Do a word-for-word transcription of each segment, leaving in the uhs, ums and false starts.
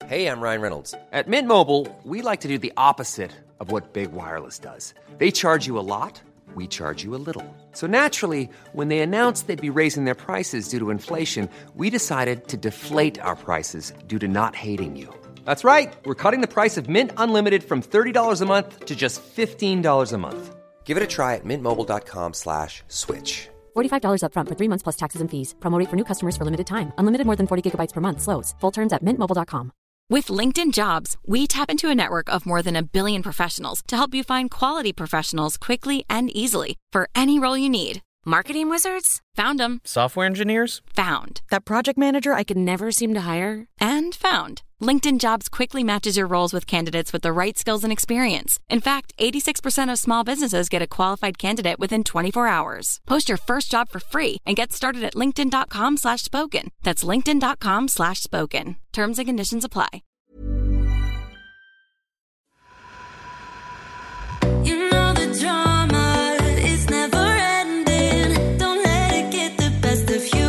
Hey, I'm Ryan Reynolds. At Mint Mobile, we like to do the opposite of what Big Wireless does. They charge you a lot, we charge you a little. So naturally, when they announced they'd be raising their prices due to inflation, we decided to deflate our prices due to not hating you. That's right. We're cutting the price of Mint Unlimited from thirty dollars a month to just fifteen dollars a month. Give it a try at mintmobile.com slash switch. forty-five dollars up front for three months plus taxes and fees. Promo rate for new customers for limited time. Unlimited more than forty gigabytes per month slows. Full terms at mint mobile dot com. With LinkedIn Jobs, we tap into a network of more than a billion professionals to help you find quality professionals quickly and easily for any role you need. Marketing wizards? Found them. Software engineers? Found. That project manager I could never seem to hire? And found. LinkedIn Jobs quickly matches your roles with candidates with the right skills and experience. In fact, eighty-six percent of small businesses get a qualified candidate within twenty-four hours. Post your first job for free and get started at linkedin.com slash spoken. That's linkedin.com slash spoken. Terms and conditions apply. You know the drama is never ending. Don't let it get the best of you.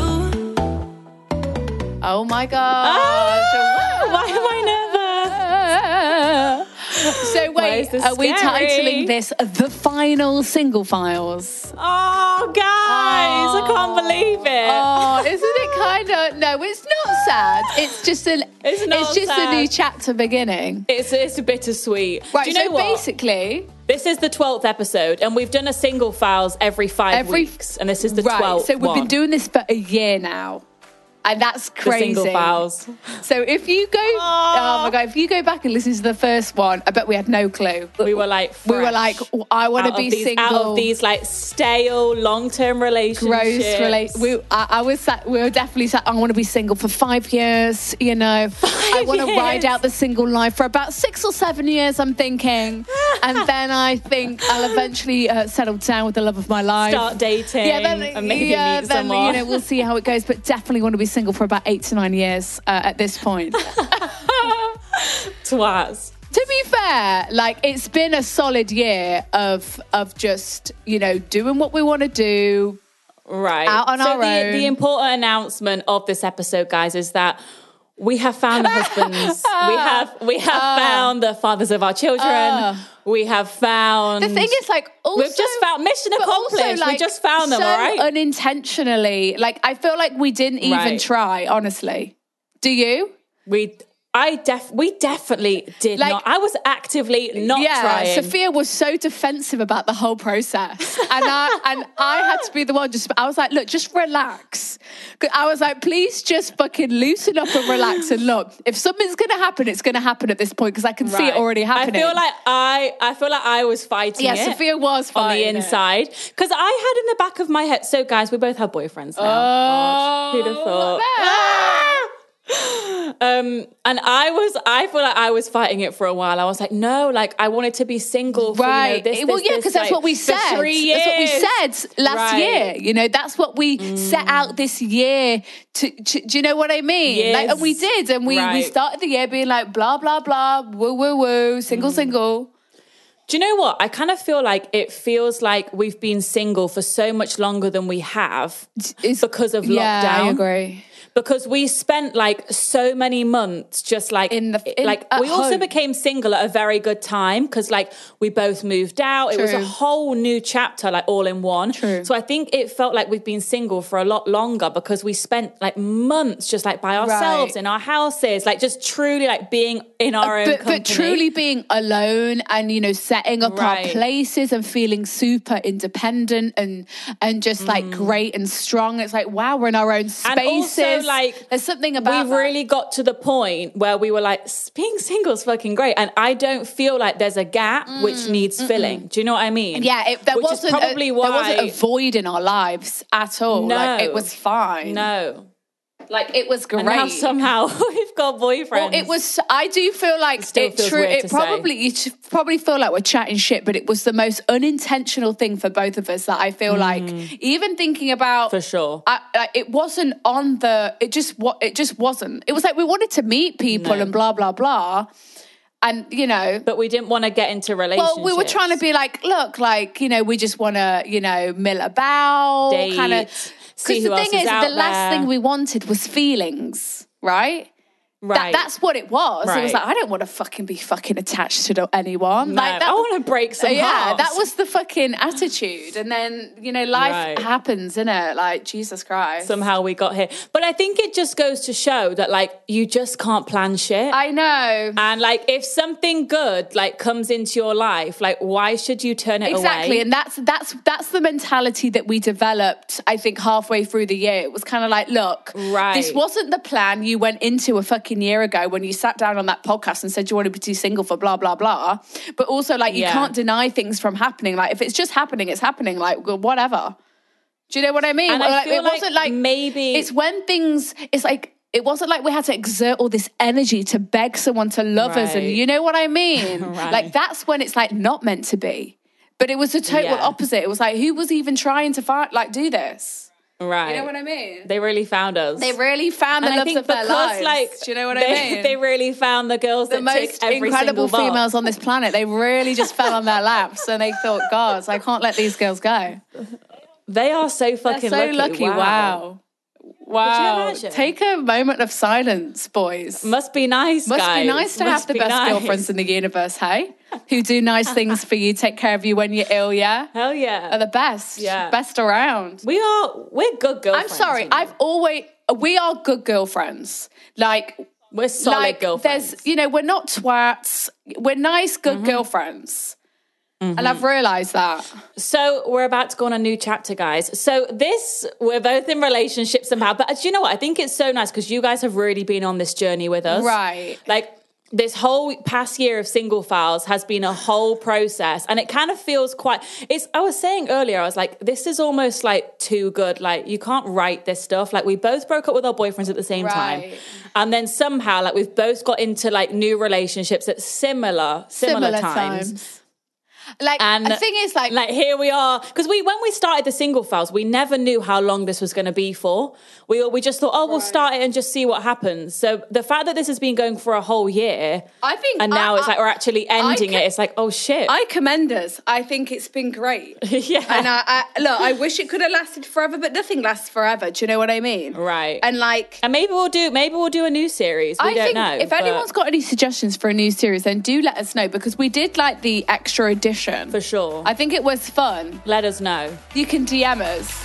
Oh my gosh. Ah, why am I nervous? So wait, are we titling this The Final Single Files? Oh, guys, oh. I can't believe it. Oh, isn't it kind of... No, it's not sad. It's just, an, it's not it's just sad. a new chapter beginning. It's, it's a bittersweet. Right, Do you know so what? basically... This is the twelfth episode, and we've done a Single Files every five every, weeks, and this is the right, twelfth so we've one. been doing this for a year now. And that's crazy. The Single Files. So if you go, oh. oh my God, if you go back and listen to the first one, I bet we had no clue. We were like, fresh. we were like, I want to be these, single. Out of these like stale, long-term relationships. Gross relationships. We, I, I was sat, we were definitely sat, I want to be single for five years, you know. Five I want to years. ride out the single life for about six or seven years, I'm thinking. And then I think I'll eventually uh, settle down with the love of my life. Start dating yeah, then, and maybe yeah, meet then, someone. You know, we'll see how it goes, but definitely want to be single for about eight to nine years uh, at this point. Twats. To be fair, like it's been a solid year of of just, you know, doing what we want to do. Right. Out on so our the, own. the important announcement of this episode, guys, is that we have found the husbands. we have we have uh, found the fathers of our children. Uh, we have found... The thing is, like, also... We've just found... Mission accomplished. Also, like, we just found them, so all right? unintentionally. Like, I feel like we didn't even right. try, honestly. Do you? We... I def we definitely did like, not. I was actively not yeah, trying. Sophia was so defensive about the whole process, and I and I had to be the one. Just I was like, look, just relax. I was like, please, just fucking loosen up and relax. And look, if something's gonna happen, it's gonna happen at this point because I can right. see it already happening. I feel like I, I feel like I was fighting. Yeah, it Sophia was fighting on the inside because I had in the back of my head. So, guys, we both have boyfriends now. Oh, who'd have thought? Um, and I was, I feel like I was fighting it for a while. I was like, no, like I wanted to be single for, right. you know, this, well, this, yeah, because that's like, what we said. Three years. That's what we said last right. year. You know, that's what we mm. set out this year to, to, do you know what I mean? Yes. Like, and we did. And we, right. we started the year being like, blah, blah, blah, woo, woo, woo, single, mm. single. Do you know what? I kind of feel like it feels like we've been single for so much longer than we have it's, because of yeah, lockdown. I agree. Because we spent like so many months just like in the in, like we also home. became single at a very good time because like we both moved out. True. It was a whole new chapter, like all in one. True. So I think it felt like we've been single for a lot longer because we spent like months just like by ourselves right. in our houses, like just truly like being in our uh, own but, company. But truly being alone and, you know, setting up right. our places and feeling super independent and and just mm. like great and strong. It's like, wow, we're in our own spaces. And also like there's something about we that. really got to the point where we were like, being single is fucking great, and I don't feel like there's a gap mm, which needs mm-mm. filling. Do you know what I mean? Yeah, it, there which wasn't is probably a, why there wasn't a void in our lives at all. No, like, it was fine. No, like it was great. And now somehow we've got boyfriends. Well, it was. I do feel like it, still it. feels True. weird It to probably. say. You should probably feel like we're chatting shit, but it was the most unintentional thing for both of us that I feel mm. like. Even thinking about for sure, I, like, it wasn't on the. It just what. It just wasn't. It was like we wanted to meet people no. and blah blah blah. And, you know... But we didn't want to get into relationships. Well, we were trying to be like, look, like, you know, we just want to, you know, mill about. Date, kind of. see who the else thing is is, out the last there. thing we wanted was feelings, right? Right. That, that's what it was. Right. It was like, I don't want to fucking be fucking attached to anyone. No, like that, I want to break some Yeah, hearts. that was the fucking attitude. And then, you know, life Right. happens, innit? Like, Jesus Christ. Somehow we got here. But I think it just goes to show that, like, you just can't plan shit. I know. And, like, if something good, like, comes into your life, like, why should you turn it Exactly. away? And that's that's that's the mentality that we developed, I think, halfway through the year. It was kind of like, look, Right. this wasn't the plan you went into a fucking year ago when you sat down on that podcast and said you wanted to be single for blah, blah, blah. But also, like, you Yeah. can't deny things from happening. Like, if it's just happening, it's happening. Like, well, whatever. Do you know what I mean? And I Like, feel it like wasn't like maybe- it's when things. It's like it wasn't like we had to exert all this energy to beg someone to love us, and Right. you know what I mean. Right. Like that's when it's like not meant to be. But it was the total Yeah. opposite. It was like who was even trying to fight, like do this? Right. You know what I mean? They really found us. They really found the and I loves think of their because, lives. like, do you know what they, I mean? They really found the girls the that most tick every incredible single box. females on this planet. They really just fell on their laps, and they thought, "God, I can't let these girls go." They are so They're fucking so lucky. Wow. Wow. imagine? Take a moment of silence, boys. Must be nice, Must guys. be nice to Must have the be best nice. girlfriends in the universe, hey? Who do nice things for you, take care of you when you're ill, yeah? Hell yeah. Are the best. Yeah. Best around. We are, we're good girlfriends. I'm sorry, you know. I've always, we are good girlfriends. Like, We're solid like girlfriends. there's, you know, we're not twats. We're nice, good girlfriends. And I've realised that. So we're about to go on a new chapter, guys. So this, we're both in relationships somehow. But do you know what? I think it's so nice because you guys have really been on this journey with us. Right. Like this whole past year of Single Files has been a whole process. And it kind of feels quite, it's, I was saying earlier, I was like, this is almost like too good. Like you can't write this stuff. Like we both broke up with our boyfriends at the same time. Right. And then somehow like we've both got into like new relationships at similar, similar, Similar times. times. Like, And the thing is, like, like here we are, because we when we started the Single Files, we never knew how long this was going to be for. We we just thought, oh, we'll start it and just see what happens. So the fact that this has been going for a whole year, I think, and now I- it's like I- we're actually ending I it. ca- It's like, oh shit, I commend us. I think it's been great. yeah, And I, I look, I wish it could have lasted forever, but nothing lasts forever. Do you know what I mean? right. And like, And maybe we'll do maybe we'll do a new series. We I don't think know. if but anyone's got any suggestions for a new series, then do let us know because we did like the extra edition. for sure, I think it was fun. let us know. You can D M us.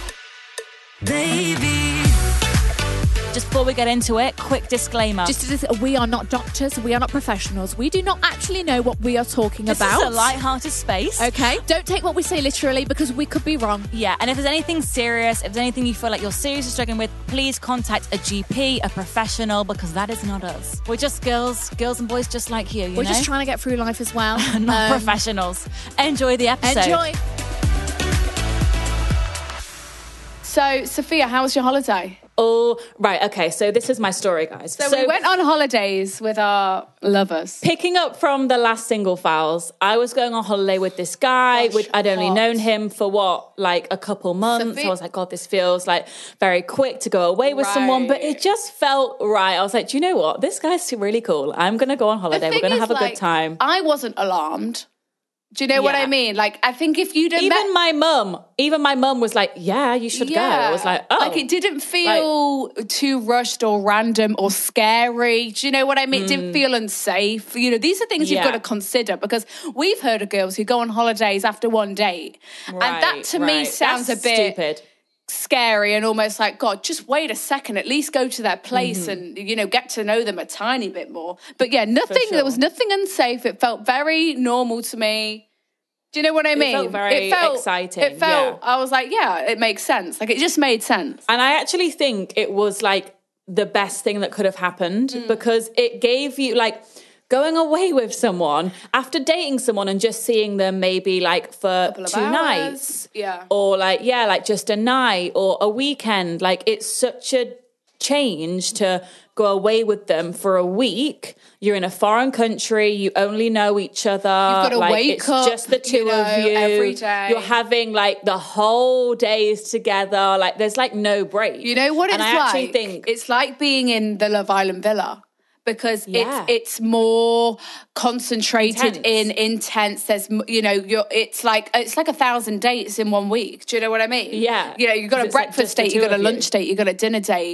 Baby. Just before we get into it, quick disclaimer. Just as we are not doctors, we are not professionals. We do not actually know what we are talking this about. is a light-hearted space. Okay, don't take what we say literally because we could be wrong. Yeah, and if there's anything serious, if there's anything you feel like you're seriously struggling with, please contact a G P, a professional, because that is not us. We're just girls, girls and boys just like you, you We're know? just trying to get through life as well. not Um, professionals. Enjoy the episode. Enjoy. So, Sophia, how was your holiday? Oh, right. Okay, so this is my story, guys. So, we went on holidays with our lovers. Picking up from the last Single Files, I was going on holiday with this guy, Gosh, which I'd only hot. known him for what, like a couple months. Sophie- I was like, God, this feels like very quick to go away with someone, but Right. it just felt right. I was like, do you know what? This guy's really cool. I'm going to go on The holiday. We're thing going to is, have a like, good time. I wasn't alarmed. Do you know what Yeah. I mean? Like, I think if you'd have Even met... my mum, even my mum was like, yeah, you should go. I was like, oh. Like, it didn't feel too rushed or random or scary. Do you know what I mean? It didn't feel unsafe. You know, these are things you've Yeah. got to consider because we've heard of girls who go on holidays after one date. and that Right, to me right. sounds That's a bit stupid. scary and almost like, God, just wait a second, at least go to their place and, you know, get to know them a tiny bit more. But yeah, nothing, there was nothing unsafe. It felt very normal to me. Do you know what I mean? felt very exciting, It felt, yeah. I was like, yeah, it makes sense. Like, it just made sense. And I actually think it was like the best thing that could have happened Mm. because it gave you like going away with someone after dating someone and just seeing them maybe like for Couple of two hours. nights. Yeah. Or like, yeah, like just a night or a weekend. Like it's such a change to go away with them for a week. You're in a foreign country. You only know each other. You've got to like, wake it's up, just the two you know, of you every day. You're having like the whole days together. Like there's like no break. You know what it's and I like? actually think It's like being in the Love Island villa because Yeah. it's it's more concentrated Intense. in intense. There's m- you know you're it's like it's like a thousand dates in one week. Do you know what I mean? Yeah. You know you got 'Cause a it's like breakfast just the date, you two got a of you. lunch date, you got a dinner date.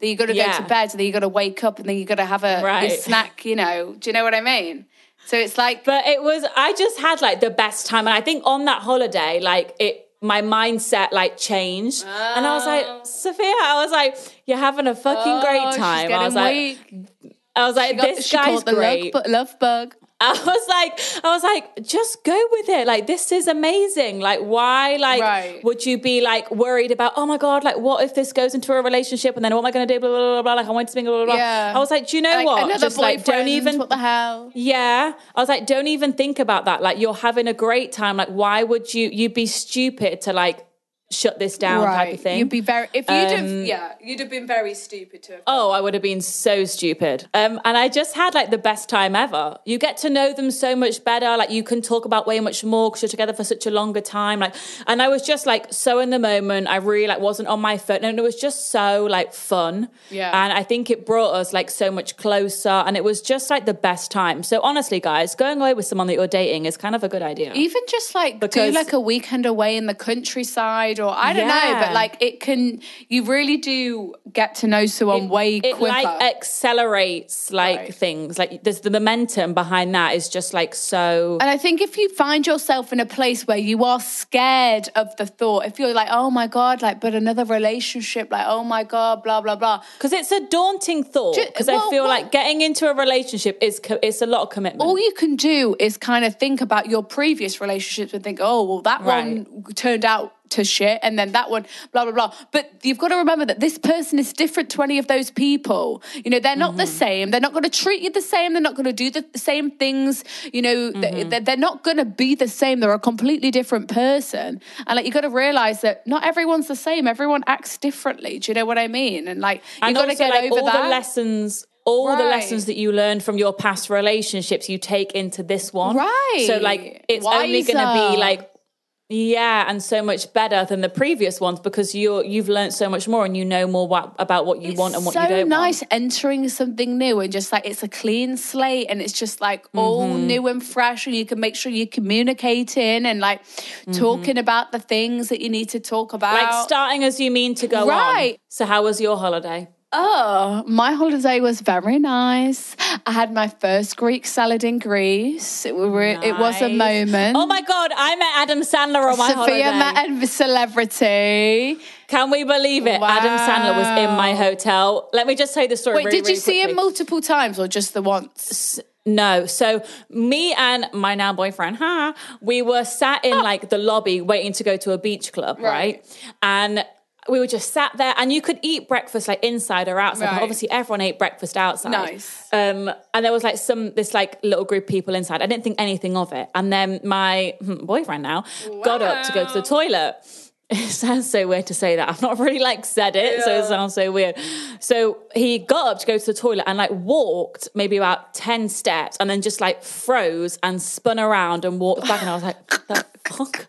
then you got to Yeah. go to bed, and then you got to wake up, and then you got to have a, Right. a snack, you know. Do you know what I mean? So it's like... But it was, I just had like the best time. And I think on that holiday, like it, my mindset like changed. Oh. And I was like, Sophia, I was like, you're having a fucking oh, great she's time. I was getting like, weak. I was like, She got- this she guy's caught the great. Love, bu- love bug. I was like, I was like, just go with it. Like, this is amazing. Like, why, like, Right. would you be like worried about, oh my God, like, what if this goes into a relationship and then what am I going to do? Blah, blah, blah, blah. Like, I want to blah, blah, blah. Yeah. I was like, do you know Like, what? another Just like, don't boyfriend, even. what the hell? Yeah. I was like, don't even think about that. Like, you're having a great time. Like, why would you, you'd be stupid to like shut this down type of thing. You'd be very, if you'd Um, have, yeah, you'd have been very stupid to have. Oh, I would have been so stupid. Um, and I just had like the best time ever. You get to know them so much better. Like you can talk about way much more because you're together for such a longer time. Like, and I was just like so in the moment. I really like wasn't on my phone, and it was just so like fun. Yeah. And I think it brought us like so much closer, and it was just like the best time. So honestly, guys, going away with someone that you're dating is kind of a good idea. Even just like Because- do like a weekend away in the countryside, or I don't know, Yeah. but like it can, you really do get to know someone way it quicker. like accelerates like Right. things. Like there's the momentum behind that is just like so. And I think if you find yourself in a place where you are scared of the thought, if you're like, oh my God, like, but another relationship, like, oh my God, blah, blah, blah. Because it's a daunting thought. Ju- Because well, I feel well- like getting into a relationship is co- it's a lot of commitment. All you can do is kind of think about your previous relationships and think, oh, well, that Right. one turned out to shit, and then that one, blah, blah, blah. But you've got to remember that this person is different to any of those people. You know, they're not the Mm-hmm. same. They're not going to treat you the same. They're not going to do the same things. You know, Mm-hmm. they- they're not going to be the same. They're a completely different person. And like, you got to realize that not everyone's the same. Everyone acts differently. Do you know what I mean? And like, you and got to also, get like, over all that. the lessons. All the Right. lessons that you learned from your past relationships, you take into this one. Right. So, like, it's only going to Wiser. be like, yeah, and so much better than the previous ones because you're you've learned so much more and you know more what, about what you want and what so you don't nice want. entering something new and just like it's a clean slate and it's just like all Mm-hmm. new and fresh, and you can make sure you're communicating and like talking about the things that you need to talk about. Mm-hmm. Like starting as you mean to go on. Right. So, how was your holiday? Oh, my holiday was very nice. I had my first Greek salad in Greece. It, were, it was a Nice. moment. Oh my God, I met Adam Sandler on my Sophia holiday. met a celebrity. Can we believe it? Adam Sandler was in my hotel. Let me just say the story Wait, really, did you really see him quickly. multiple times or just the once? No. So me and my now boyfriend, huh, we were sat in like the lobby waiting to go to a beach club, right? Right. And we were just sat there, and you could eat breakfast like inside or outside. But Right. obviously, everyone ate breakfast outside. Nice. Um, and there was like some this like little group of people inside. I didn't think anything of it. And then my hmm, boyfriend now got up to go to the toilet. It sounds so weird to say that. I've not really like said it, so it sounds so weird. So he got up to go to the toilet and like walked maybe about ten steps and then just like froze and spun around and walked back. And I was like, the fuck?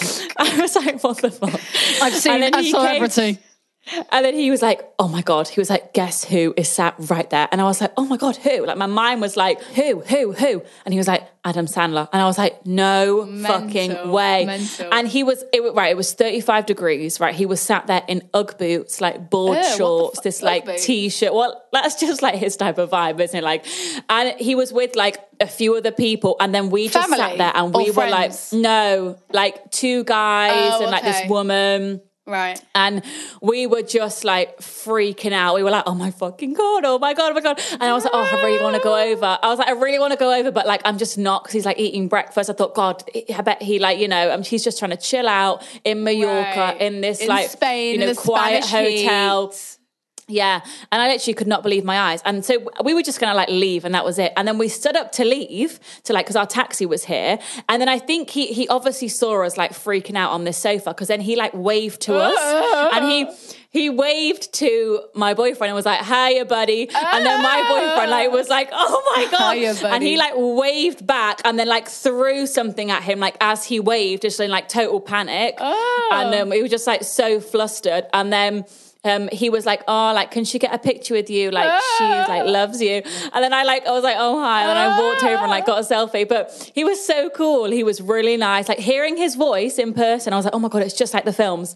I was like, what the fuck? I've seen And then a he celebrity. came- and then he was like, oh my God. He was like, guess who is sat right there? And I was like, oh my God, who? Like my mind was like, who, who, who? And he was like, Adam Sandler. And I was like, no Mental, fucking way. mental. And he was, it, was- right, it was thirty-five degrees, right? He was sat there in Ugg boots, like board Ew, what the shorts, fuck? this Ugg like boots? t-shirt. Well, that's just like his type of vibe, isn't it? Like, and he was with like a few other people, and then we just Family sat there and or we were like, friends? no, like two guys Oh, and like okay. this woman. Right. And we were just like freaking out. We were like, oh my fucking God, oh my God, oh my God. And I was like, oh, I really want to go over. I was like, I really want to go over, but like, I'm just not, because he's like eating breakfast. I thought, God, I bet he like, you know, um, he's just trying to chill out in Mallorca, Right. in this In like, Spain, you know, in the quiet Spanish hotel. heat. Yeah. And I literally could not believe my eyes. And so we were just going to like leave, and that was it. And then we stood up to leave to like, cause our taxi was here. And then I think he, he obviously saw us like freaking out on this sofa. Cause then he like waved to us and he, he waved to my boyfriend and was like, hiya, buddy. And then my boyfriend like was like, oh my God. Hiya, buddy. And he like waved back and then like threw something at him, like as he waved, just in like total panic. And um, he was just like so flustered. And then Um, he was like, oh, like, can she get a picture with you? Like, she like loves you. And then I like, I was like, oh, hi. And then I walked over and like got a selfie. But he was so cool. He was really nice. Like hearing his voice in person, I was like, oh my God, it's just like the films.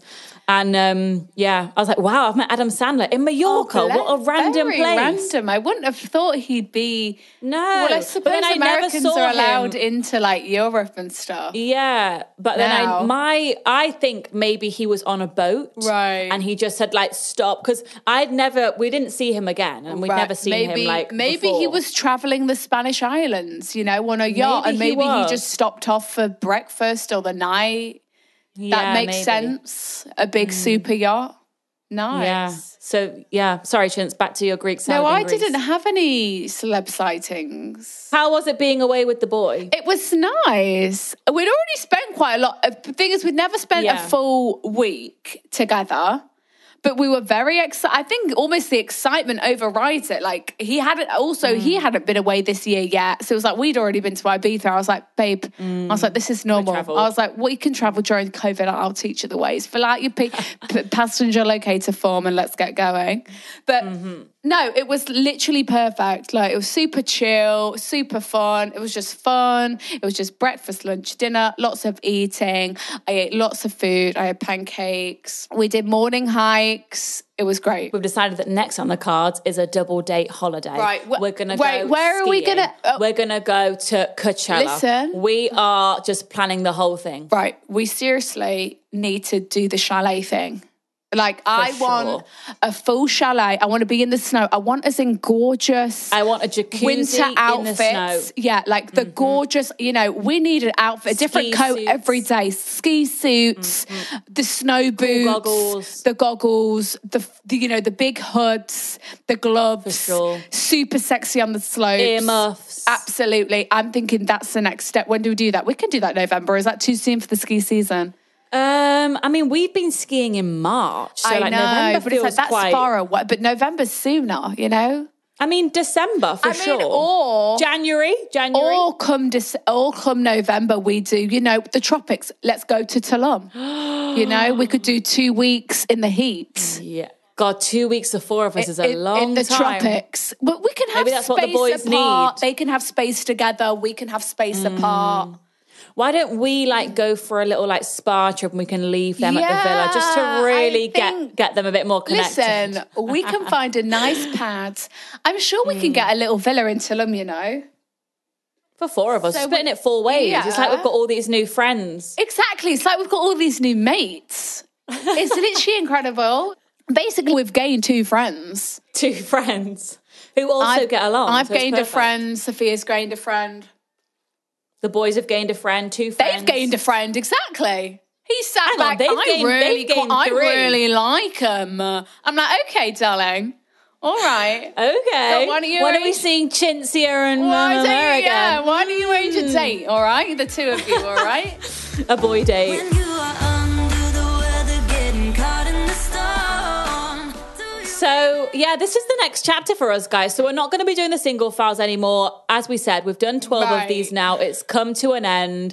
And um, yeah, I was like, wow, I've met Adam Sandler in Mallorca. Oh, what a random very place. Random. I wouldn't have thought he'd be. No. Well, I But suppose then I never Americans saw are allowed him. into like Europe and stuff. Yeah, but then Now. I my I think maybe he was on a boat, Right. And he just had like stopped because I'd never we didn't see him again, and we'd Right. never seen maybe, him like maybe he before. was traveling the Spanish islands, you know, on a yacht, Maybe and he maybe he, was. just stopped off for breakfast or the night. Yeah, that makes maybe. sense. A big super yacht. Nice. Yeah. So yeah, sorry, Chintz. Back to your Greek salad. No, in I Greece. didn't have any celeb sightings. How was it being away with the boy? It was nice. We'd already spent quite a lot. Of, the thing is, we'd never spent Yeah. a full week together, but we were very excited. I think almost the excitement overrides it. Like he hadn't, also Mm. he hadn't been away this year yet. So it was like, we'd already been to Ibiza. I was like, babe, I was like, this is normal. I travelled. was like, we can travel during COVID. I'll teach you the ways. Fill out your p- p- passenger locator form and let's get going. But Mm-hmm. no, it was literally perfect. Like it was super chill, super fun. It was just fun. It was just breakfast, lunch, dinner, lots of eating. I ate lots of food. I had pancakes. We did morning hikes. It was great. We've decided that next on the cards is a double date holiday. Right, wh- We're gonna wait, go. where are we skiing. gonna- oh. We're gonna go to Coachella. Listen. We are just planning the whole thing. Right, we seriously need to do the chalet thing. Like, I sure. want a full chalet. I want to be in the snow. I want us in gorgeous I want a jacuzzi winter in the outfits. snow. Yeah, like the gorgeous, you know, we need an outfit, a different Ski coat suits. every day. Ski suits, the snow boots, goggles. the goggles, the, the, you know, the big hoods, the gloves. For sure. Super sexy on the slopes. Earmuffs. Absolutely. I'm thinking that's the next step. When do we do that? We can do that in November. Is that too soon for the ski season? Um, I mean, we've been skiing in March, so I like know, November but it's feels like that's quite. far away. But November's sooner, you know. I mean, December for I mean, sure. or January, January. or come Dec- or come November, we do. You know, the tropics. Let's go to Tulum. You know, we could do two weeks in the heat. yeah. God, two weeks of four of us is a in, long in the time. tropics. But we can have Maybe that's space what the boys apart. need. They can have space together. We can have space apart. Why don't we like go for a little like spa trip and we can leave them at the Yeah, villa just to really I get think- get them a bit more connected? Listen, we can find a nice pad. I'm sure we can get a little villa in Tulum, you know. For four of us, So splitting we- it four ways. It's like Yeah. we've got all these new friends. Exactly. It's like we've got all these new mates. It's literally incredible. Basically, we've gained two friends. Two friends who also I've, get along. I've so it's gained a perfect. friend. Sophia's gained a friend. The boys have gained a friend. Two friends. They've gained a friend. Exactly. He sat Hang on, back. they've I gained- really, they've gained I three. really like him. I'm like, okay, darling. All right. Okay. So why don't you when are we arrange- seeing Chintzia and Why um, don't you, America? yeah, why don't you arrange a date? All right, the two of you. All right. A boy date. When you are under the weather, getting caught in the storm. Do you So yeah, this is the next chapter for us, guys. So we're not going to be doing the single files anymore. As we said, we've done twelve Right. of these now. It's come to an end.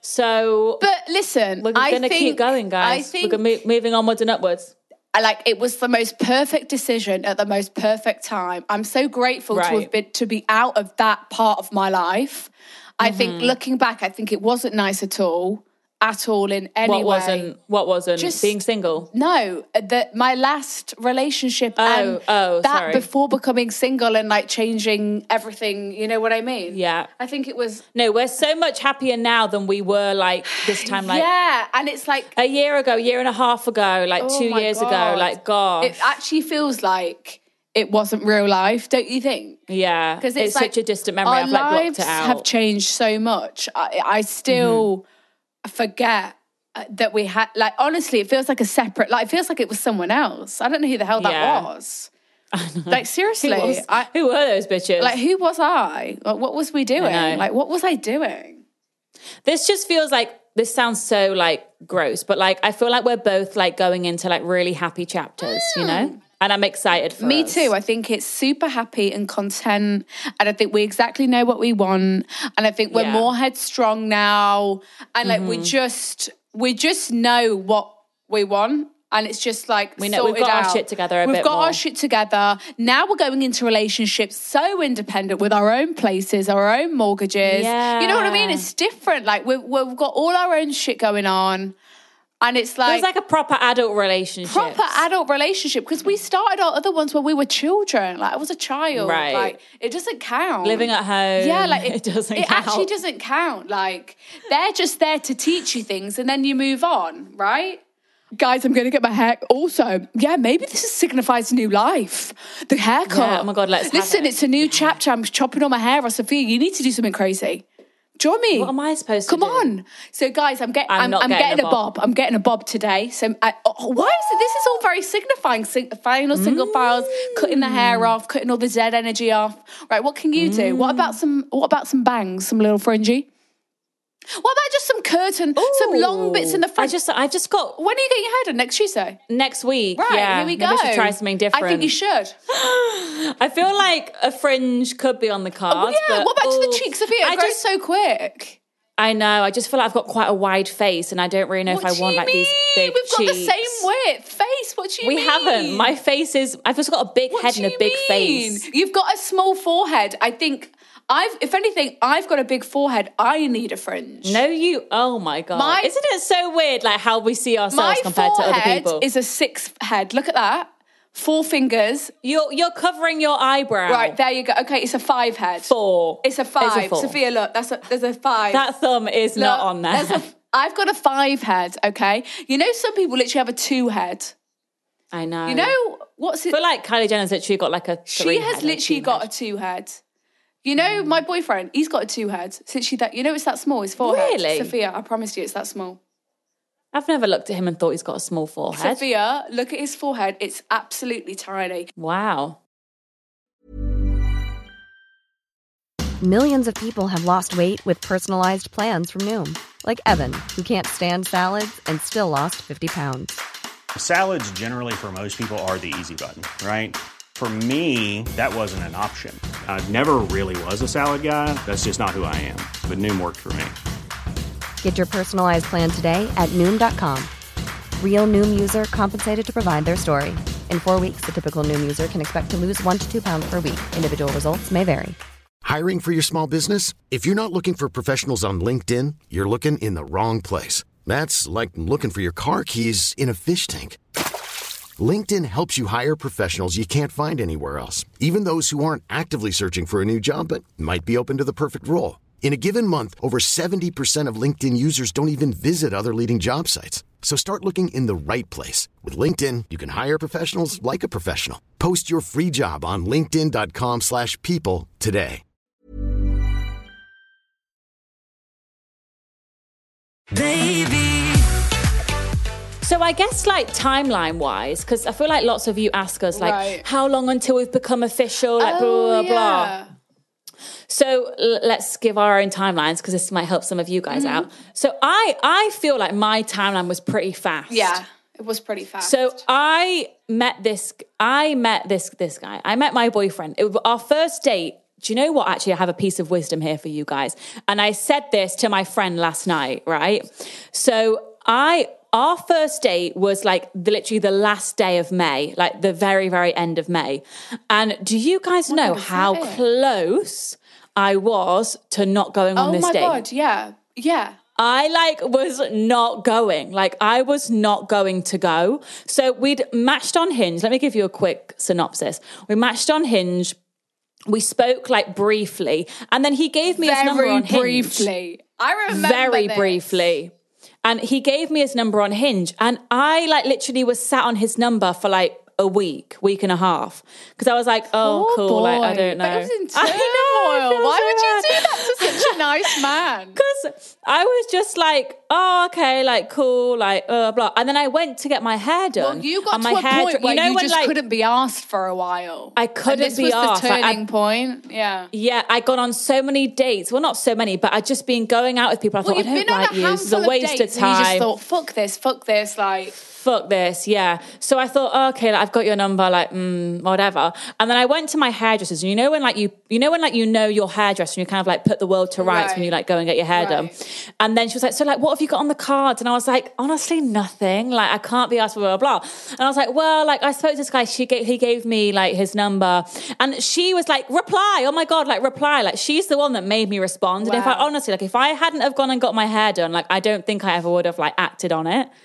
So But listen, we're I going to think, keep going, guys. I think we're gonna move, moving onwards and upwards. I like it was the most perfect decision at the most perfect time. I'm so grateful to Right. have been to be out of that part of my life. I Mm-hmm. think looking back, I think it wasn't nice at all, at all in any What way. wasn't? What wasn't? Just- being single. No, that my last relationship Oh, and oh, that sorry. before becoming single and like changing everything, you know what I mean? Yeah. I think it was No, we're so much happier now than we were like this time, like yeah, and it's like a year ago, year and a half ago, like oh two my years ago. God. Like, gosh, It actually feels like it wasn't real life, don't you think? yeah, Because it's, it's, like, such a distant memory. Our I've like blocked lives it out. have changed so much. I, I still forget uh, that we had. Like honestly, it feels like a separate. Like it feels like it was someone else. I don't know who the hell that Yeah. was. Like who, seriously, was, I, who were those bitches? like who was I? Like, what was we doing? know. Like what was I doing? This just feels like, this sounds so like gross, but like I feel like we're both like going into like really happy chapters, you know? And I'm excited for Me us. too. I think it's super happy and content. And I think we exactly know what we want. And I think we're Yeah. more headstrong now. And like Mm-hmm. we just we just know what we want. And it's just like We know- we've sorted got our out. shit together a We've bit got more. our shit together. Now we're going into relationships so independent with our own places, our own mortgages. You know what I mean? Yeah. It's different. Like we've, we've got all our own shit going on. And it's It like, was like a proper adult relationship. proper adult relationship, because we started our other ones when we were children. Like I was a child. Right. Like it doesn't count. Living at home. Yeah, like it, it doesn't it count. actually doesn't count. Like they're just there to teach you things and then you move on, right? Guys, I'm going to get my hair. Also, yeah, maybe this signifies new life. The haircut. Yeah, oh my God, let's have Listen, it. it's a new chapter. I'm chopping all my hair off. Sophia, you need to do something crazy. Join me. What am I supposed to Come do? on. So, guys, I'm, get, I'm I'm, not I'm getting getting a a bob. bob. I'm getting a bob today. So, I, oh, why is it? This is all very signifying. Sing, final single Mm. files, cutting the hair off, cutting all the Z energy off. Right, what can you do? What about some? What about some bangs? Some little fringy? What about just some curtain, some long bits in the front? I just, I just got When are you getting your hair done? Next Tuesday? next week. Right, yeah, here we go. Maybe I should try something different. I think you should. I feel like a fringe could be on the cards. Oh, yeah. but, What about to oh, the cheeks? Sophia, I it grows just, so quick. I know. I just feel like I've got quite a wide face, and I don't really know What if I do want you like these mean? big We've got cheeks. the same width. Face, what do you We mean? haven't. My face is. I've just got a big What head do and a you big mean? face. You've got a small forehead. I think I've, if anything, I've got a big forehead. I need a fringe. No, you. Oh my god! My- Isn't it so weird, like how we see ourselves My compared to other forehead people? is a six head. Look at that. Four fingers. You're you're covering your eyebrow. Right, there you go. Okay, it's a five head. Four. It's a five. four. Sophia, look, that's a, there's a five. That thumb is not Look, on there. there's a- I've got a five head, okay? You know some people literally have a two head. I know. You know, what's I it? feel like Kylie Jenner's literally got like a. She has literally got a two head. You know, my boyfriend, he's got a two head. Since she that, you know, it's that small. His forehead. Really? Sophia, I promise you, it's that small. I've never looked at him and thought he's got a small forehead. Sophia, look at his forehead. It's absolutely tiny. Wow. Millions of people have lost weight with personalized plans from Noom, like Evan, who can't stand salads and still lost fifty pounds. Salads generally for most people are the easy button, right? For me, that wasn't an option. I never really was a salad guy. That's just not who I am. But Noom worked for me. Get your personalized plan today at Noom dot com. Real Noom user compensated to provide their story. In four weeks, the typical Noom user can expect to lose one to two pounds per week. Individual results may vary. Hiring for your small business? If you're not looking for professionals on LinkedIn, you're looking in the wrong place. That's like looking for your car keys in a fish tank. LinkedIn helps you hire professionals you can't find anywhere else, even those who aren't actively searching for a new job but might be open to the perfect role. In a given month, over seventy percent of LinkedIn users don't even visit other leading job sites. So start looking in the right place. With LinkedIn, you can hire professionals like a professional. Post your free job on linkedin dot com slash people today. Baby. So I guess like timeline wise, because I feel like lots of you ask us like, Right. how long until we've become official? Like Oh, blah, blah, blah. yeah. So l- let's give our own timelines because this might help some of you guys Mm-hmm. out. So I, I feel like my timeline was pretty fast. Yeah, it was pretty fast. So I met this, I met this, this guy. I met my boyfriend. It was our first date. Do you know what? Actually, I have a piece of wisdom here for you guys. And I said this to my friend last night, right? So I, our first date was like the, literally the last day of May, like the very, very end of May. And do you guys know God, is how that it? close I was to not going on oh this my date? God, yeah, yeah. I like was not going. Like I was not going to go. So we'd matched on Hinge. Let me give you a quick synopsis. We matched on Hinge. We spoke like briefly, and then he gave me his number Very on Hinge. briefly. I remember Very this. briefly. And he gave me his number on Hinge, and I like literally was sat on his number for like a week, week and a half, because I was like, oh, Poor cool. Like I boy. don't know. But it was in I know, I turmoil. feel Why so would you bad. do that to such a nice man? Because I was just like, oh, okay, like cool, like uh, blah. And then I went to get my hair done. Well, you got and to my a hair point dra- where you, know when, just like, couldn't be asked for a while. I couldn't and this be was asked. the Like, turning I- point. Yeah. Yeah, I got on so many dates. Well, not so many, but I'd just been going out with people. I Well, thought, you've I don't been on like a you. This is handful a of waste dates of and you just time. thought, fuck this, fuck this, like... Fuck this, yeah. So I thought, oh, okay, like, I've got your number, like, mm, whatever. And then I went to my hairdressers. And you know when, like, you, you know when, like, you know your hairdresser and you kind of like put the world to rights Right. when you like go and get your hair Right. done. And then she was like, so like, what have you got on the cards? And I was like, honestly, nothing. Like, I can't be asked for blah blah blah. And I was like, well, like, I spoke to this guy. She gave, he gave me like his number, and she was like, reply. Oh my god, like reply. Like, she's the one that made me respond. And if I Wow. honestly, like, if I hadn't have gone and got my hair done, like, I don't think I ever would have like acted on it.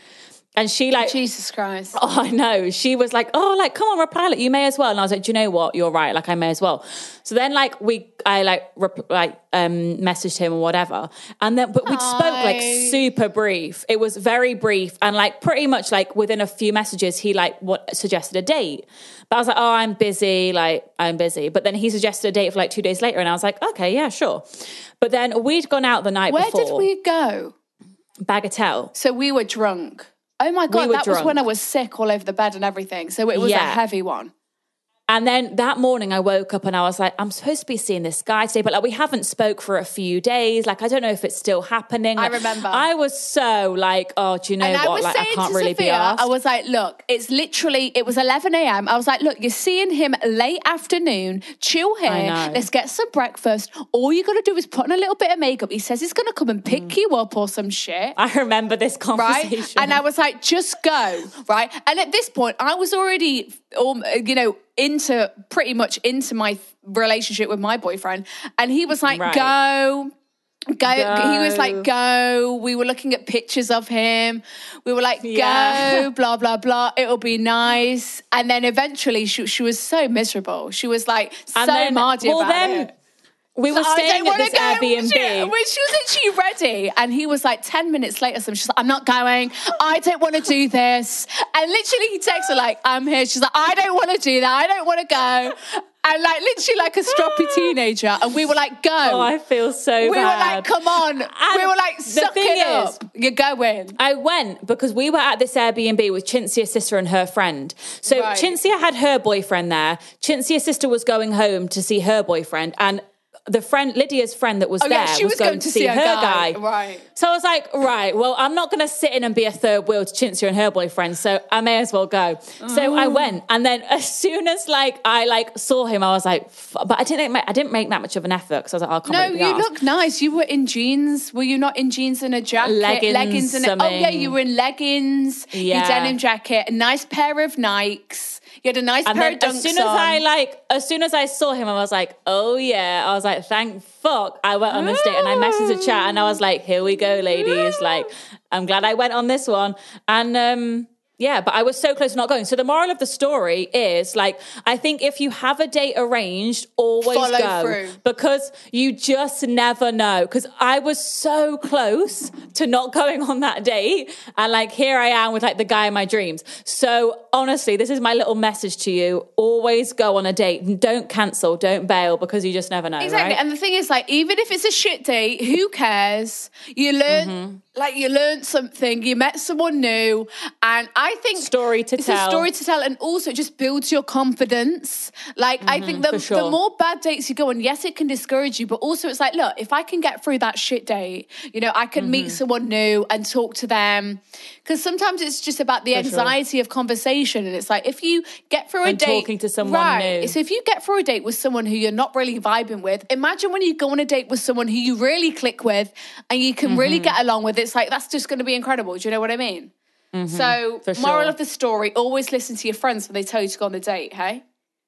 And she like, Jesus Christ. Oh, I know. She was like, oh, like, come on, reply, like, you may as well. And I was like, do you know what? You're right. Like, I may as well. So then like we, I like, rep- like, um, messaged him or whatever. And then, but we spoke like super brief. It was very brief. And like pretty much like within a few messages, he like what suggested a date. But I was like, oh, I'm busy. Like, I'm busy. But then he suggested a date for like two days later. And I was like, okay, yeah, sure. But then we'd gone out the night Where before. did we go? Bagatelle. So we were drunk. Oh my God, We were that was drunk. when I was sick all over the bed and everything. So it was Yeah. a heavy one. And then that morning I woke up and I was like, I'm supposed to be seeing this guy today, but like we haven't spoke for a few days. Like, I don't know if it's still happening. I Like, remember. I was so like, oh, do you know And I what? was Like, I saying can't to really be Sophia, asked. I was like, look, it's literally, it was eleven a.m. I was like, look, you're seeing him late afternoon, chill here, I know. let's get some breakfast. All you got to do is put on a little bit of makeup. He says he's going to come and pick you up or some shit. I remember this conversation. Right? And I was like, just go, right? And at this point, I was already, um, you know, into pretty much into my relationship with my boyfriend. And he was like, Right. go. Go. Go. He was like, go. We were looking at pictures of him. We were like, Yeah. go, blah, blah, blah. It'll be nice. And then eventually she, she was so miserable. She was like so And then- mardy well, about then it. we were So I staying don't at wanna this go. Airbnb. She, when she was actually ready, and he was like ten minutes later, so she's like, I'm not going. I don't want to do this. And literally he texts her like, I'm here. She's like, I don't want to do that. I don't want to go. And like literally like a stroppy teenager. And we were like, go. Oh, I feel so we bad. were like, come on. And we were like, the suck thing it is, up. You're going. I went because we were at this Airbnb with Cinzia's sister and her friend. So Right. Cinzia had her boyfriend there. Cinzia's sister was going home to see her boyfriend, and the friend, Lydia's friend that was Oh, there, yeah, she was going, going to see her guy. Right. So I was like, right, well, I'm not going to sit in and be a third wheel to Cinzia and her boyfriend, so I may as well go. So I went, and then as soon as like I like saw him, I was like, F-, but I didn't make I didn't make that much of an effort because I was like, oh, I can't No, really be you arsed. look nice. You were in jeans. Were you not in jeans and a jacket? Leggings, and a, oh yeah, something. you were in leggings. Yeah. Your denim jacket, a nice pair of Nikes. You had a nice And pair then of dunks as soon as on. I like, as soon as I saw him, I was like, oh yeah. I was like, thank fuck I went on this date. And I messaged the chat and I was like, here we go, ladies. Like, I'm glad I went on this one. And um, yeah, but I was so close to not going. So the moral of the story is like, I think if you have a date arranged, always Follow go. through. Because you just never know. Because I was so close to not going on that date. And like, here I am with like the guy in my dreams. So honestly, this is my little message to you. Always go on a date. Don't cancel. Don't bail because you just never know. Exactly. Right? And the thing is, like, even if it's a shit date, who cares? You learn, Mm-hmm. like, you learned something. You met someone new, and I think Story to it's tell. a story to tell, and also it just builds your confidence. Like, I think the, for sure. the more bad dates you go on, yes, it can discourage you, but also it's like, look, if I can get through that shit date, you know, I can Mm-hmm. meet someone new and talk to them. Because sometimes it's just about the For sure. anxiety of conversation, and it's like if you get through a And date, talking to someone right? new. So if you get through a date with someone who you're not really vibing with, imagine when you go on a date with someone who you really click with and you can really Mm-hmm. get along with. It's like that's just going to be incredible. Do you know what I mean? So, For moral sure. of the story: always listen to your friends when they tell you to go on the date. Hey,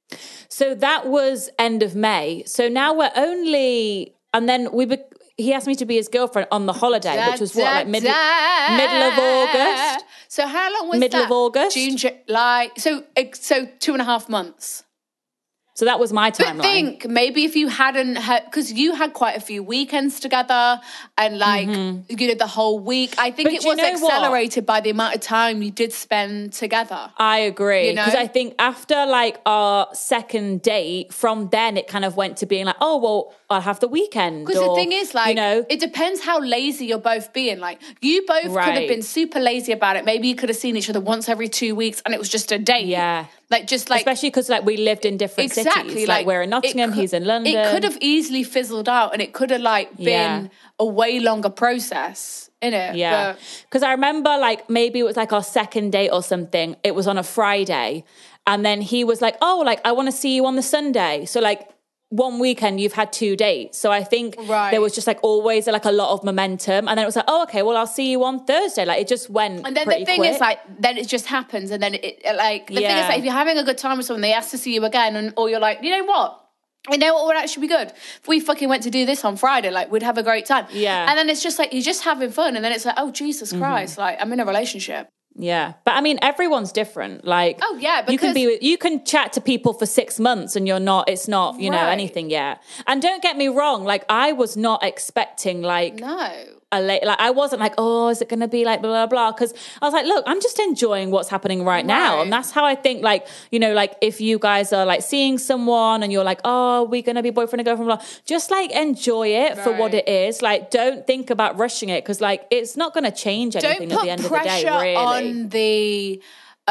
So that was end of May. So now we're only, and then we. Be, he asked me to be his girlfriend on the holiday, which was what, like mid, Da-da-da. middle of August. So how long was Middle that? of August. June, July. So, so two and a half months. So that was my But timeline. think maybe if you hadn't had, because you had quite a few weekends together and like, you know, the whole week. I think But it do you was know what? accelerated by the amount of time you did spend together. I agree. You know? Because I think after like our second date, from then it kind of went to being like, oh, well, I'll have the weekend. Because the or, thing is, like, you know, it depends how lazy you're both being. Like, you both could have Right. been super lazy about it. Maybe you could have seen each other once every two weeks and it was just a date. Yeah. Like, just like. especially because like we lived in different Exactly. cities. Like, we're in Nottingham, it could- he's in London. It could have easily fizzled out and it could have like been Yeah. a way longer process, innit? Yeah. But- Because I remember like maybe it was like our second date or something. It was on a Friday. And then he was like, oh, like I want to see you on the Sunday. So like one weekend you've had two dates. So I think Right. there was just like always like a lot of momentum. And then it was like, oh, okay, well, I'll see you on Thursday. Like it just went And then pretty the thing quick. is, like, then it just happens, and then it, it like the thing Yeah. is, like, if you're having a good time with someone, they ask to see you again, and or you're like, you know what, you know what would actually be good if we fucking went to do this on Friday, like we'd have a great time. Yeah. And then it's just like you're just having fun, and then it's like, oh Jesus Christ, like I'm in a relationship. Yeah. But I mean, everyone's different. Like, oh yeah, because you can be, you can chat to people for six months and you're not, it's not, you know, Right. anything yet. And don't get me wrong. Like, I was not expecting like, no. a late, like I wasn't like, oh, is it going to be like blah, blah, blah. Cause I was like, look, I'm just enjoying what's happening right, now. Right. And that's how I think like, you know, like if you guys are like seeing someone and you're like, oh, we're going to be boyfriend and girlfriend, blah, just like enjoy it for what Right. it is. Like, don't think about rushing it. Cause like, it's not going to change anything Don't at the end put of the day, pressure really. on the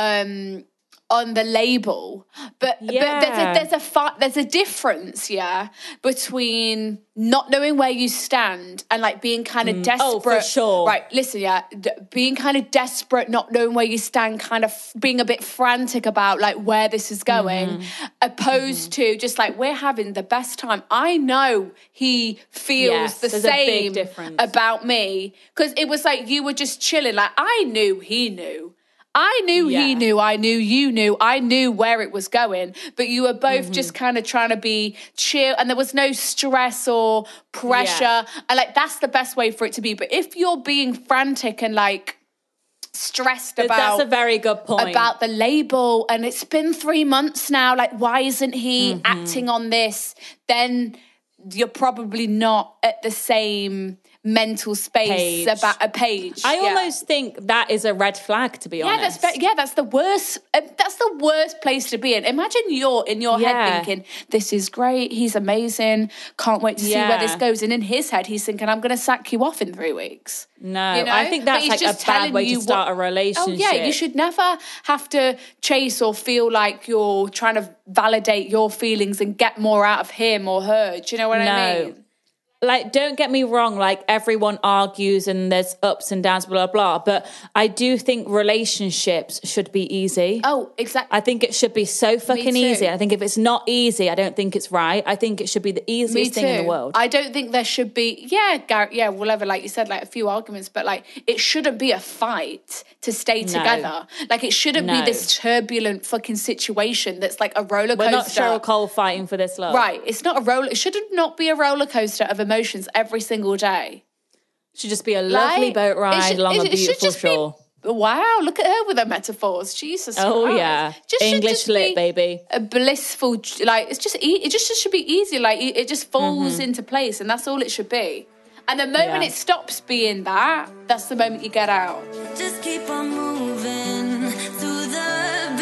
um on the label, but, Yeah. but there's a there's a fi- there's a difference, yeah, between not knowing where you stand and like being kind of desperate. Oh, for sure. Right, listen, yeah, d- being kind of desperate, not knowing where you stand, kind of f- being a bit frantic about like where this is going, Mm-hmm. opposed to just like we're having the best time. I know he feels Yes, the there's a big same difference. about me because it was like you were just chilling. Like I knew he knew. I knew he Yeah. knew, I knew you knew, I knew where it was going, but you were both Mm-hmm. just kind of trying to be chill and there was no stress or pressure. Yeah. And like, that's the best way for it to be. But if you're being frantic and like stressed That's about a very good point. about the label and it's been three months now, like, why isn't he Mm-hmm. acting on this? Then you're probably not at the same mental space Page. about a page. I Yeah. almost think that is a red flag, to be Yeah, honest. that's be- yeah, that's the worst. Uh, that's the worst place to be in. Imagine you're in your Yeah. head thinking, "This is great. He's amazing. Can't wait to see where Yeah. this goes." And in his head, he's thinking, "I'm going to sack you off in three weeks." No, You know? I think But that's he's like just a bad telling way you to start what- a relationship. Oh yeah, you should never have to chase or feel like you're trying to validate your feelings and get more out of him or her. Do you know what I No. mean? Like, don't get me wrong, like everyone argues and there's ups and downs, blah, blah, blah. But I do think relationships should be easy. Oh, exactly. I think it should be so fucking too. easy. I think if it's not easy, I don't think it's right. I think it should be the Me easiest thing in the too. world. I don't think there should be, yeah, Gar- yeah, whatever, like you said, like a few arguments, but like it shouldn't be a fight to stay No. together. Like it shouldn't be No. this turbulent fucking situation that's like a roller We're not coaster. Cheryl Cole fighting for this love. Right. It's not a roller, it should not be a roller coaster of emotions every single day. Should just be a lovely Like, boat it ride should- along it- a it should beautiful just be- shore. Wow, look at her with her metaphors. Jesus Oh Christ. yeah, Just should English just lit, be baby. A blissful, like it's just e- it just should be easy. Like it it just falls into place, and that's all it should be. And the moment Mm-hmm. Yeah. it stops being that, that's the moment you get out. Just keep on moving through the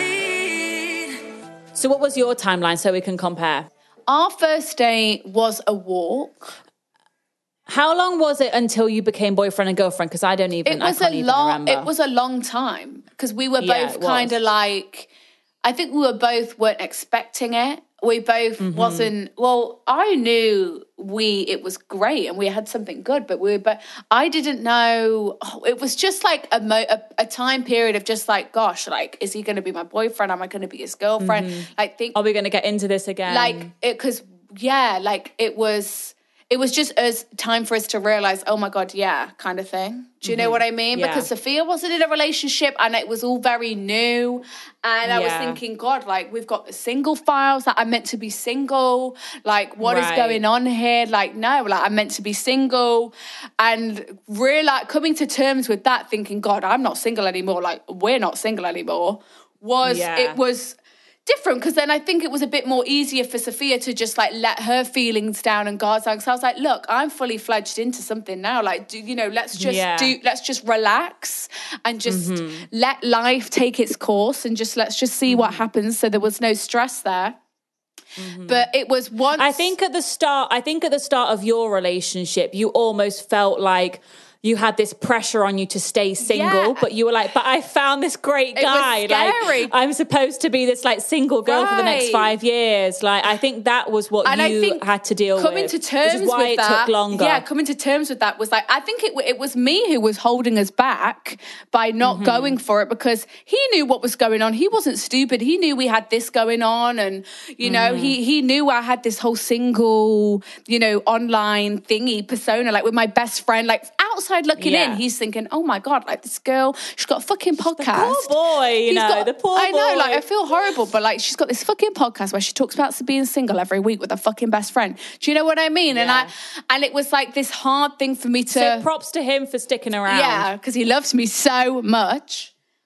beat. So what was your timeline so we can compare? Our first date was a walk. How long was it until you became boyfriend and girlfriend? Because I don't even, It was I can't a even long. remember. It was a long time because we were Yeah, both it was. kind of like. I think we were both weren't expecting it. We both Mm-hmm. wasn't. Well, I knew we it was great and we had something good, but we were. But I didn't know. Oh, it was just like a, mo, a a time period of just like, gosh, like, is he going to be my boyfriend? Am I going to be his girlfriend? Like, think Are we going to get into this again? like it because yeah, like it was. It was just as time for us to realize, oh my God, yeah, kind of thing. Do you know what I mean? Yeah. Because Sophia wasn't in a relationship and it was all very new. And I was Yeah. thinking, God, like we've got the single files that I'm meant to be single. Like what is Right. going on here? Like, no, like I'm meant to be single. And really like coming to terms with that, thinking, God, I'm not single anymore. Like we're not single anymore. Was, Yeah. it was different because then I think it was a bit more easier for Sophia to just like let her feelings down and guards down. So I was like, look, I'm fully fledged into something now. Like, do you know, let's just Yeah. do, let's just relax and just let life take its course and just let's just see what happens. So there was no stress there. But it was once. I think at the start, I think at the start of your relationship, you almost felt like you had this pressure on you to stay single, Yeah. but you were like, but I found this great It was guy. scary. Like, I'm supposed to be this like single girl for the next Right. five years. Like, I think that was what And I you think had to deal coming with. to terms which is why with it that, took longer. Yeah, coming to terms with that was like, I think it it was me who was holding us back by not Mm-hmm. going for it because he knew what was going on. He wasn't stupid. He knew we had this going on, and you know, Mm-hmm. he he knew I had this whole single, you know, online thingy persona, like with my best friend, like outside looking Yeah. in. He's thinking, oh my God, like this girl, she's got a fucking podcast. poor boy, you He's know, got- the poor I know, like boy. I feel horrible, but like she's got this fucking podcast where she talks about being single every week with her fucking best friend. Do you know what I mean? And I and it was like this hard thing for me to So props to him for sticking around. yeah, because he loves me so much.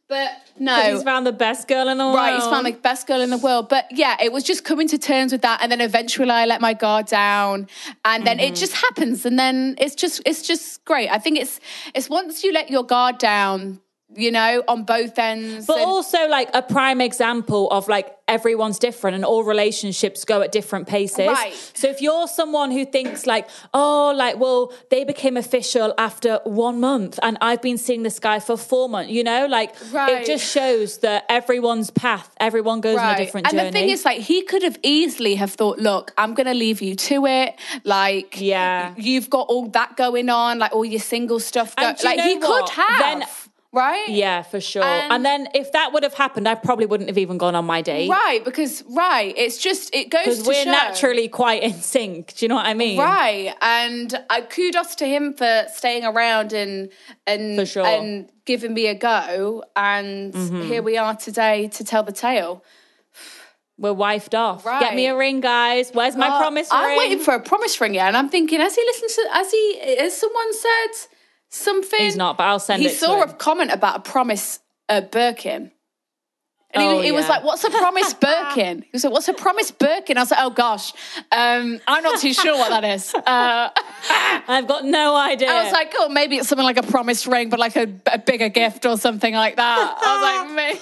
But no. Because he's found the best girl in the world. Right, he's found the best girl in the world. But yeah, it was just coming to terms with that. And then eventually I let my guard down. And then Mm-hmm. it just happens. And then it's just it's just great. I think it's it's once you let your guard down, you know, on both ends. But and- also like a prime example of like everyone's different and all relationships go at different paces. Right. So if you're someone who thinks like, oh, like, well, they became official after one month and I've been seeing this guy for four months, you know, like Right. it just shows that everyone's path, everyone goes on a different and journey. the thing is, like, he could have easily have thought, look, I'm going to leave you to it. Like, Yeah. you've got all that going on, like all your single stuff. Go- And do you like, know he what? could have, Then- right? Yeah, for sure. And- And, then if that would have happened, I probably wouldn't have even gone on my date. Right, because, right, it's just, it goes to Because we're show. naturally quite in sync. Do you know what I mean? Right, and uh, kudos to him for staying around and and For sure. and giving me a go. And here we are today to tell the tale. We're wifed off. Right. Get me a ring, guys. Where's my God, promise I'm ring? waiting for a promise ring, yeah, and I'm thinking, has he listened to? Has he? Has someone said something? He's not, but I'll send he it to saw him. a comment about a promise uh, Birkin. And he, Oh, he was yeah. like, what's a promise Birkin? He was like, what's a promise Birkin? I was like, oh gosh, um, I'm not too sure what that is. Uh, I've got no idea. I was like, oh, maybe it's something like a promise ring, but like a, a bigger gift or something like that. I was like, me.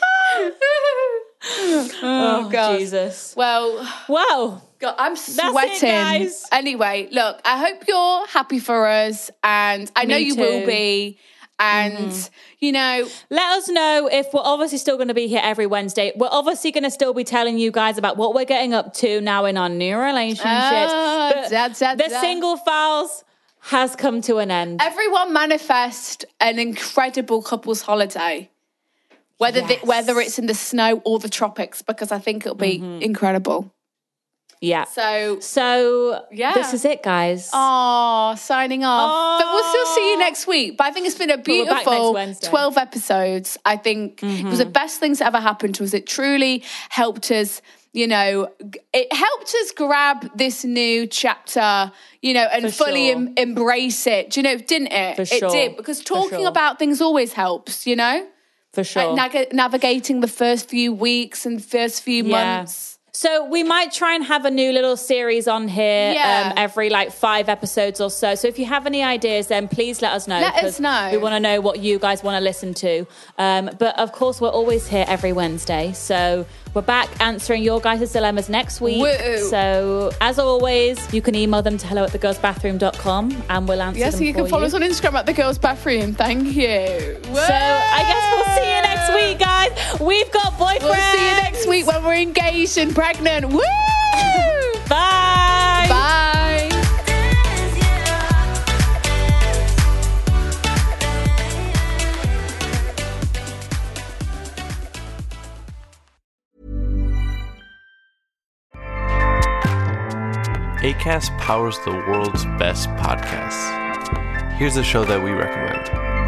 oh, God. Jesus. Well, Wow. God, I'm it, sweating. guys. Anyway, look, I hope you're happy for us, and I know Me you too. will be. And, you know, Let us know if we're obviously still going to be here every Wednesday. We're obviously going to still be telling you guys about what we're getting up to now in our new relationships. Ah, But da, da, the da. single files has come to an end. everyone manifest an incredible couple's holiday. Whether the, Yes. whether it's in the snow or the tropics, because I think it'll be incredible. Yeah. So, So, Yeah. this is it, guys. oh, signing off. But we'll still see you next week. But I think it's been a we're back next beautiful Wednesday. twelve episodes. I think it was the best things that ever happened to us. It truly helped us, you know, g- it helped us grab this new chapter, you know, and For fully sure. em- embrace it. Do you know, didn't it? For It sure. did. Because For talking sure. about things always helps, you know? For sure. Like nag- navigating the first few weeks and first few Yeah. months. So we might try and have a new little series on here Yeah. um, every like five episodes or so. So if you have any ideas, then please let us know. Let us 'cause know. We want to know what you guys want to listen to. Um, but of course, we're always here every Wednesday. So we're back answering your guys' dilemmas next week. Woo. So as always, you can email them to hello at the girls bathroom dot com and we'll answer Yes, them you can for follow you. us on Instagram at The Girls Bathroom. Thank you. So I guess we'll see you next week, guys. We've got boyfriends. We'll see you next week when we're engaged and pregnant. Woo! Bye. Bye. Acast powers the world's best podcasts. Here's a show that we recommend.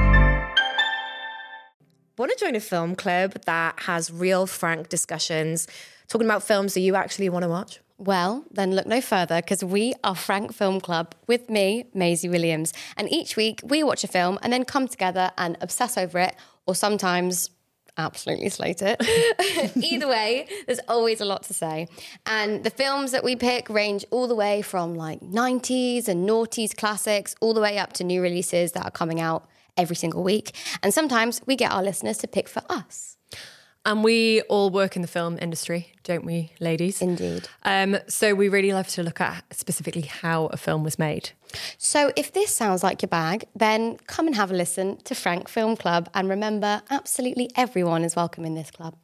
Want to join a film club that has real, frank discussions, talking about films that you actually want to watch? Well, then look no further because we are Frank Film Club with me, Maisie Williams. And each week we watch a film and then come together and obsess over it, or sometimes absolutely slate it. Either way, there's always a lot to say. And the films that we pick range all the way from like nineties and noughties classics all the way up to new releases that are coming out every single week. And sometimes we get our listeners to pick for us. And we all work in the film industry, don't we, ladies? Indeed. Um, so we really love to look at specifically how a film was made. So if this sounds like your bag, then come and have a listen to Frank Film Club. And remember, absolutely everyone is welcome in this club.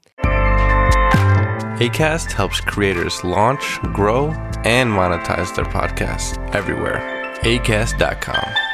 Acast helps creators launch, grow, and monetize their podcasts everywhere. acast dot com.